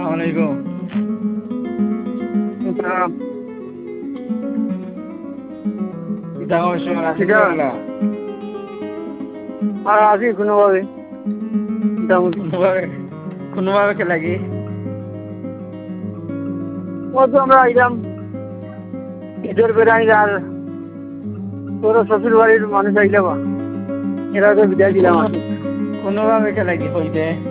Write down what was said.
আলাইকুম। আর আছি কোনোভাবে কোনোভাবে কে লাগি ও তো আমরা আইলাম ঈদের বেড়াই আর তোর শ্বশুর বাড়ির মানুষ আইলাম এরা তো বিদায় দিলাম আর কি। কোনোভাবে কে লাগি হইতে